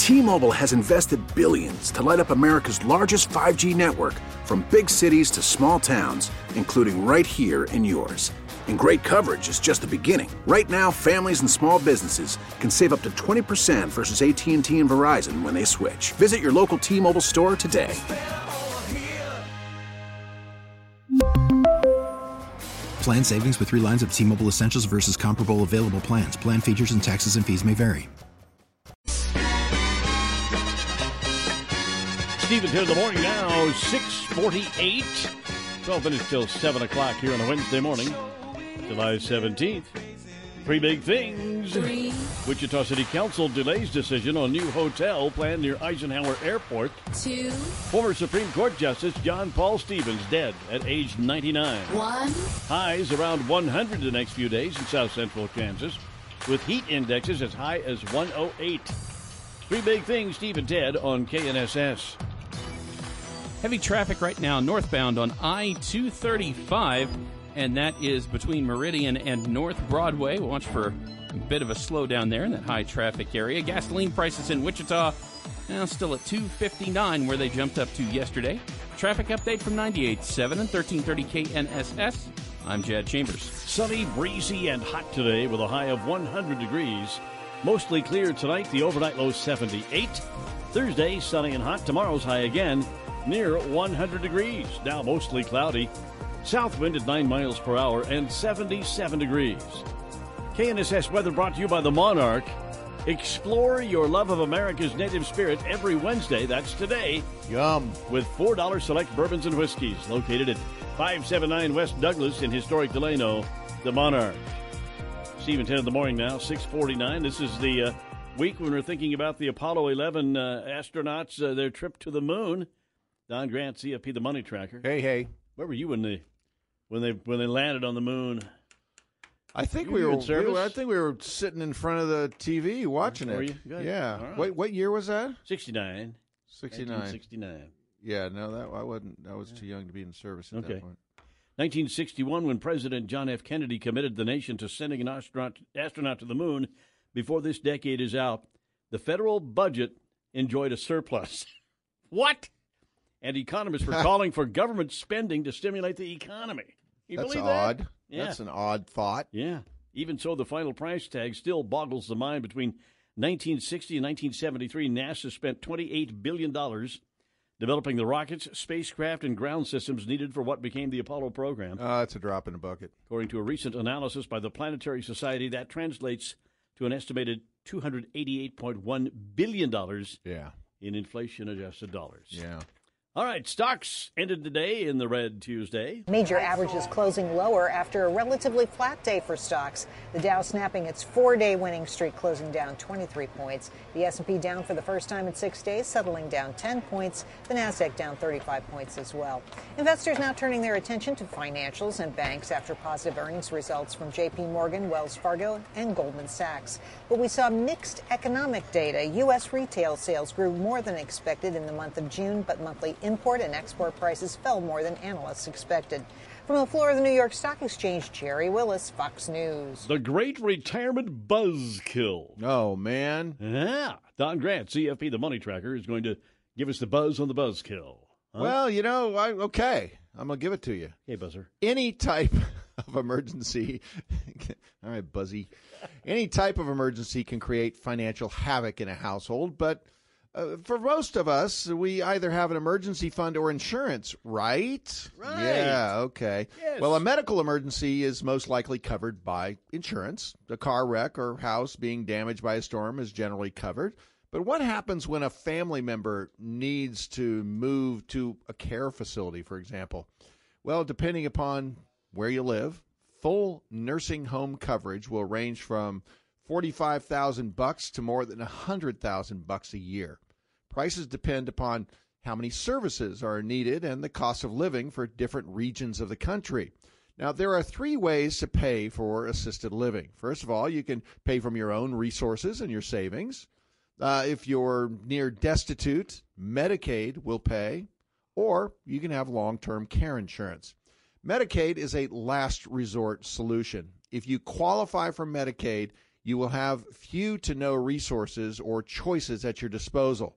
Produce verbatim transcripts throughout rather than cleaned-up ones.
T-Mobile has invested billions to light up America's largest five G network, from big cities to small towns, including right here in yours. And great coverage is just the beginning. Right now, families and small businesses can save up to twenty percent versus A T and T and Verizon when they switch. Visit your local T-Mobile store today. Plan savings with three lines of T-Mobile Essentials versus comparable available plans. Plan features and taxes and fees may vary. Stephen here in the morning now, six forty-eight. twelve minutes till seven o'clock here on a Wednesday morning, July seventeenth. Three big things. Three. Wichita City Council delays decision on new hotel planned near Eisenhower Airport. Two. Former Supreme Court Justice John Paul Stevens dead at age ninety-nine. One. Highs around one hundred the next few days in south central Kansas, with heat indexes as high as one oh eight. Three big things, Steve and Ted on K N S S. Heavy traffic right now northbound on I two thirty-five, and that is between Meridian and North Broadway. Watch for a bit of a slowdown there in that high traffic area. Gasoline prices in Wichita now still at two fifty-nine, where they jumped up to yesterday. Traffic update from ninety-eight point seven and thirteen thirty K N S S. I'm Jad Chambers. Sunny, breezy, and hot today with a high of one hundred degrees. Mostly clear tonight, the overnight low seventy-eight. Thursday, sunny and hot. Tomorrow's high again, near one hundred degrees. Now mostly cloudy. South wind at nine miles per hour and seventy-seven degrees. K N S S weather brought to you by the Monarch. Explore your love of America's native spirit every Wednesday. That's today. Yum. With four dollars select bourbons and whiskeys. Located at five seventy-nine West Douglas in historic Delano. The Monarch. Stephen, ten in the morning now, six forty-nine. This is the uh, week when we're thinking about the Apollo eleven uh, astronauts, uh, their trip to the moon. Don Grant, C F P, the money tracker. Hey, hey. Where were you when they when they when they landed on the moon? I think you we were. in service? We were I think we were sitting in front of the T V watching Were it. you? Good. Yeah. All right. What what year was that? Sixty-nine. Sixty-nine. Sixty-nine. Yeah. No, that I wasn't. I was too young to be in service at Okay. that point. nineteen sixty-one, when President John F. Kennedy committed the nation to sending an astronaut, astronaut to the moon. Before this decade is out, the federal budget enjoyed a surplus. What? And economists were calling for government spending to stimulate the economy. You That's believe odd. that? Yeah. That's an odd thought. Yeah. Even so, the final price tag still boggles the mind. Between nineteen sixty and nineteen seventy-three, NASA spent twenty-eight billion dollars developing the rockets, spacecraft, and ground systems needed for what became the Apollo program. Uh, it's a drop in the bucket. According to a recent analysis by the Planetary Society, that translates to an estimated two hundred eighty-eight point one billion dollars Yeah. in inflation-adjusted dollars. Yeah. All right, stocks ended today in the red Tuesday. Major averages closing lower after a relatively flat day for stocks. The Dow snapping its four-day winning streak, closing down twenty-three points. The S and P down for the first time in six days, settling down ten points. The Nasdaq down thirty-five points as well. Investors now turning their attention to financials and banks after positive earnings results from J P Morgan, Wells Fargo, and Goldman Sachs. But we saw mixed economic data. U S retail sales grew more than expected in the month of June, but monthly import and export prices fell more than analysts expected. From the floor of the New York Stock Exchange, Jerry Willis, Fox News. The great retirement buzzkill. Oh, man. Yeah. Don Grant, C F P, the money tracker, is going to give us the buzz on the buzzkill. Huh? Well, you know, I, okay. I'm going to give it to you. Hey, buzzer. Any type of emergency, all right, Buzzy, any type of emergency can create financial havoc in a household, but uh, for most of us, we either have an emergency fund or insurance, right? Right. Yeah, okay. Yes. Well, a medical emergency is most likely covered by insurance. A car wreck or house being damaged by a storm is generally covered. But what happens when a family member needs to move to a care facility, for example? Well, depending upon where you live, full nursing home coverage will range from forty-five thousand bucks to more than one hundred thousand bucks a year. Prices depend upon how many services are needed and the cost of living for different regions of the country. Now, there are three ways to pay for assisted living. First of all, you can pay from your own resources and your savings. Uh, if you're near destitute, Medicaid will pay, or you can have long-term care insurance. Medicaid is a last resort solution. If you qualify for Medicaid, you will have few to no resources or choices at your disposal.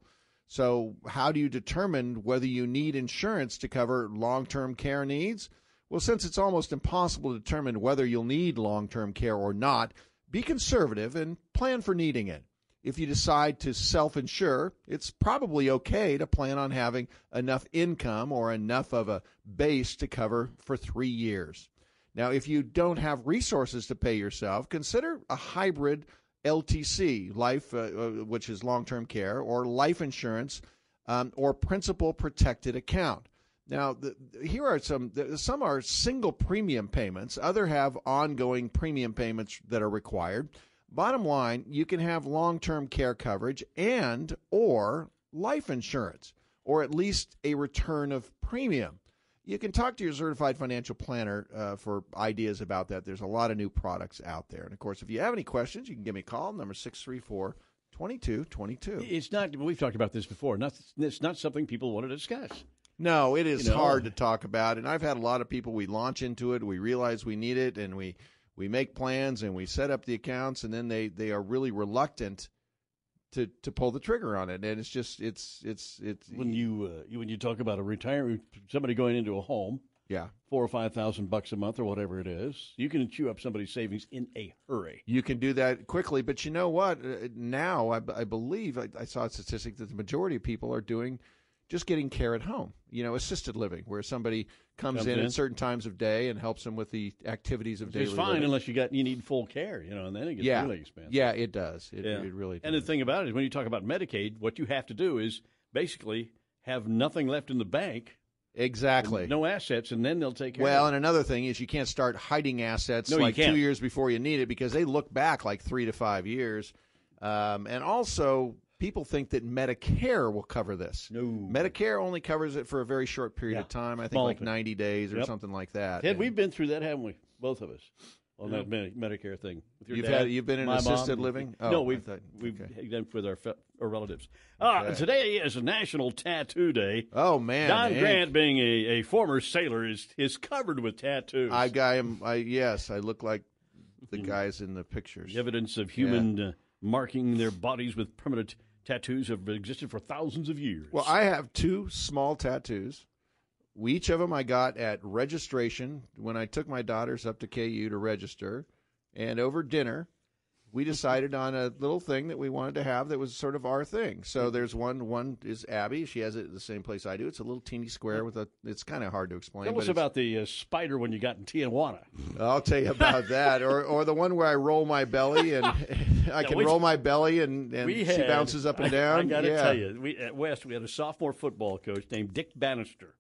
So how do you determine whether you need insurance to cover long-term care needs? Well, since it's almost impossible to determine whether you'll need long-term care or not, be conservative and plan for needing it. If you decide to self-insure, it's probably okay to plan on having enough income or enough of a base to cover for three years. Now, if you don't have resources to pay yourself, consider a hybrid L T C, life, uh, which is long-term care, or life insurance, um, or principal protected account. Now, the, here are some, some are single premium payments. Other have ongoing premium payments that are required. Bottom line, you can have long-term care coverage and or life insurance, or at least a return of premium. You can talk to your certified financial planner uh, for ideas about that. There's a lot of new products out there. And, of course, if you have any questions, you can give me a call, number six three four, two two two two. It's not, we've talked about this before. Not, it's not something people want to discuss. No, it is you know? hard to talk about. And I've had a lot of people, we launch into it, we realize we need it, and we, we make plans and we set up the accounts, and then they, they are really reluctant to to pull the trigger on it. And it's just it's it's it's when you uh, when you talk about a retirement, somebody going into a home, yeah, four or five thousand bucks a month or whatever it is, you can chew up somebody's savings in a hurry. You can do that quickly, but you know what? Uh, now I, I believe I, I saw a statistic that the majority of people are doing just getting care at home. You know, assisted living, where somebody comes, comes in, in at certain times of day and helps them with the activities of Which daily is fine living. Unless you got you need full care, you know, and then it gets yeah. really expensive. Yeah, it does. It, yeah. it really does. And the thing about it is when you talk about Medicaid, what you have to do is basically have nothing left in the bank. Exactly. No assets, and then they'll take care well, of it. and another thing is you can't start hiding assets no, like you can't. two years before you need it, because they look back like three to five years. Um, and also, people think that Medicare will cover this. No. Medicare only covers it for a very short period yeah. of time. I think Small like thing. ninety days or yep. something like that. Ted, and we've been through that, haven't we? Both of us. On yeah. that Medi- Medicare thing. With your you've dad, had you've been in my assisted mom. living? Oh, no, I we've thought, we've okay. done with our, fe- our relatives. Ah, Okay. Today is a National Tattoo Day. Oh man, Don Hank. Grant, being a, a former sailor, is is covered with tattoos. I guy am. I yes, I look like the guys in the pictures. The evidence of human yeah. uh, marking their bodies with permanent tattoos have existed for thousands of years. Well, I have two small tattoos. Each of them I got at registration when I took my daughters up to K U to register. And over dinner, we decided on a little thing that we wanted to have that was sort of our thing. So there's one. One is Abby. She has it at the same place I do. It's a little teeny square with a. It's kind of hard to explain. Tell but us it's, about the uh, spider when you got in Tijuana. I'll tell you about that. Or or the one where I roll my belly and I can we, roll my belly and, and she had, bounces up and down. I, I got to yeah. tell you, we, at West we had a sophomore football coach named Dick Bannister,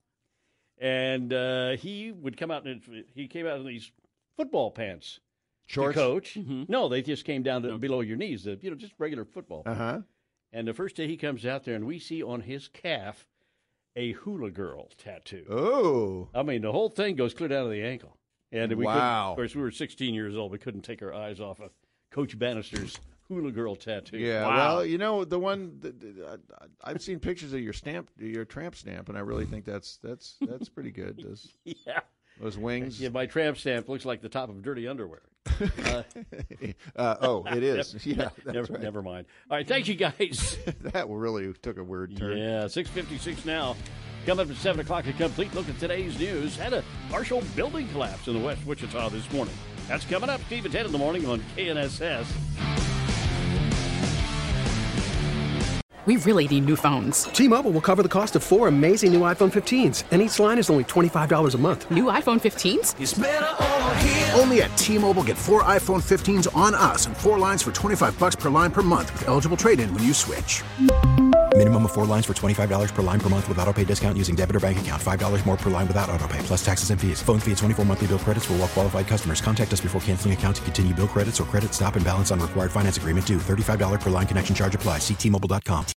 and uh, he would come out and he came out in these football pants. Shorts? To coach. Mm-hmm. No, they just came down to no. below your knees. The, you know, just regular football. Uh huh. And the first day he comes out there, and we see on his calf a hula girl tattoo. Oh. I mean, the whole thing goes clear down to the ankle. And we wow. Of course, we were sixteen years old. We couldn't take our eyes off of Coach Bannister's hula girl tattoo. Yeah. Wow. Well, you know, the one that, that, uh, I've seen pictures of your stamp, your tramp stamp, and I really think that's that's that's pretty good. Those, yeah. Those wings. Yeah, my tramp stamp looks like the top of dirty underwear. Uh, uh, oh, it is. Yeah, that's never, right. never mind. All right, thank you, guys. That really took a weird turn. Yeah, six fifty-six now. Coming up at seven o'clock, a complete look at today's news. Had a partial building collapse in the West Wichita this morning. That's coming up. Steve and Ted in the morning on K N S S. We really need new phones. T-Mobile will cover the cost of four amazing new iPhone fifteens, and each line is only twenty-five dollars a month. New iPhone fifteens? It's better over here. Only at T-Mobile, get four iPhone fifteens on us and four lines for twenty-five bucks per line per month with eligible trade-in when you switch. Minimum of four lines for twenty-five dollars per line per month with autopay discount using debit or bank account. five dollars more per line without autopay, plus taxes and fees. Phone fee at twenty-four monthly bill credits for well-qualified customers. Contact us before canceling account to continue bill credits or credit stop and balance on required finance agreement due. thirty-five dollars per line connection charge applies. See T Mobile dot com.